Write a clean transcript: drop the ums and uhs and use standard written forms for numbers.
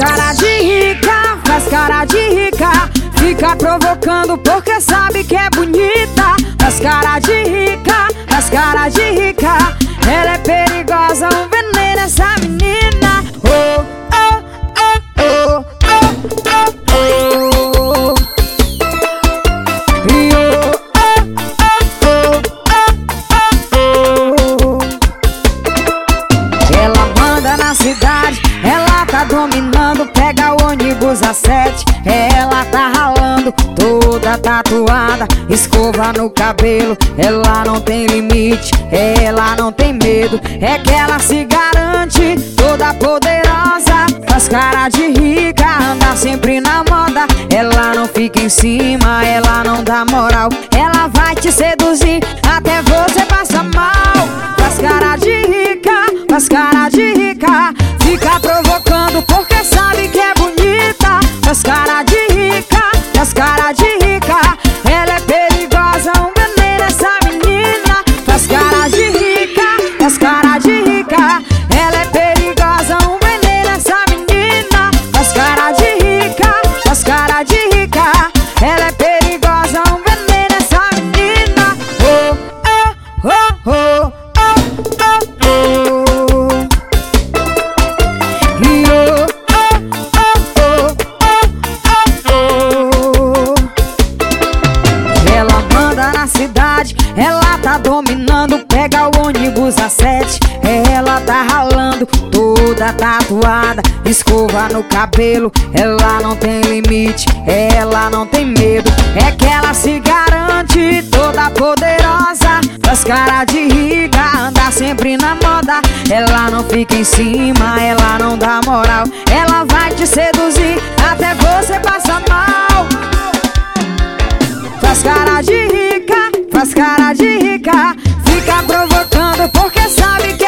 cara de rica, faz cara de rica. Fica provocando porque sabe que é bonita. Faz cara de rica, faz cara de rica. Ela é perigosa, um veneno essa menina. Oh, oh, oh, oh, oh, oh, oh. E oh, oh, oh, oh, oh, oh. Ela manda na cidade, ela tá dominando. Pega o ônibus às 7, ela tá ralando, toda tatuada, escova no cabelo. Ela não tem limite, ela não tem medo. É que ela se garante, toda poderosa. Faz cara de rica, anda sempre na moda. Ela não fica em cima, ela não dá moral. Ela vai te seduzir até você passar mal. Faz cara de rica, faz cara de rica. Fica provocando porque sabe que é bonita. Faz cara de rica, faz cara de rica. Ela é perigosa, um veneno essa menina. Faz cara de rica, faz cara de rica. Ela é perigosa, um veneno essa menina. Faz cara de rica, faz cara de rica. Ela é perigosa, um veneno essa menina. Oh, oh, oh, oh, oh, oh, oh. E oh, oh, oh, oh, oh, oh. Ela manda na cidade, ela tá dominando. Pega o ônibus às 7, ela tá ralando, toda tatuada, escova no cabelo. Ela não tem limite, ela não tem medo. É que ela se garante, toda poderosa. Faz cara de rica, anda sempre na moda. Ela não fica em cima, ela não dá moral. Ela vai te seduzir até você passar mal. Faz cara de rica, faz cara de rica. Fica provocando porque sabe que